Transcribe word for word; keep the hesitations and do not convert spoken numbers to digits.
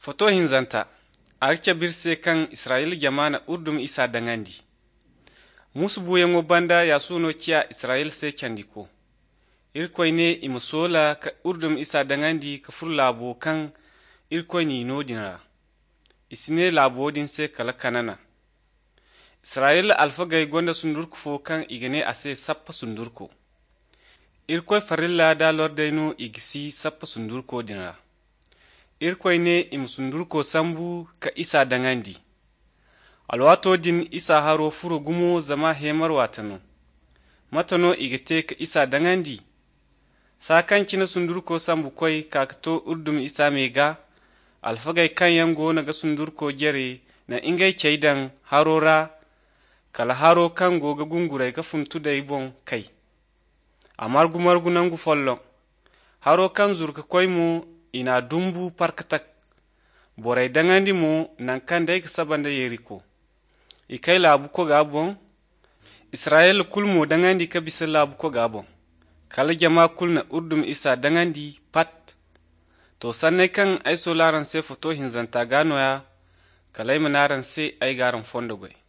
Foto hinzanta arke birse kan Isra'il jamana urdum isa dangandi. Musu buyengo banda ya suno kia Isra'il se candiko. Irkoy ne imusola ka urdum isa dangandi ka fur labo kan irkoy ni nodinra. Isine labo din se kala kanana. Isra'il alfagay gonda sundurku fo kan igene ase sappa sundurko. Irkoy farilla da lordenu igisi sappa sundurko dinra. Irkoy ne im sundurko sambu ka isa dangandi. Alwato din isa haro furo gumo zama hemar watano. Matano igete ka isa dangandi. Sakan kina sundurko sambu koy kakto urdum isa mega. Alfagay kan yango naga sundurko jere na ingay ceydan harora. Kala haro kan goga gungurai ka funtu da ibon kai. Amargu margu nangu follo. Haro kan zurka koy mu ina dumbu parkatak. Boray dangandi mu nan kan day ka sabanda yeriko. Ikai labu ko gabon. Israel kulmo dangandi ka bisa labu ko gabon. Kala jama kulna urdum isa dangandi pat. To sanne kan ay so laran se foto hinzanta gano ya. Kalay manaran se ay garan fondo goy.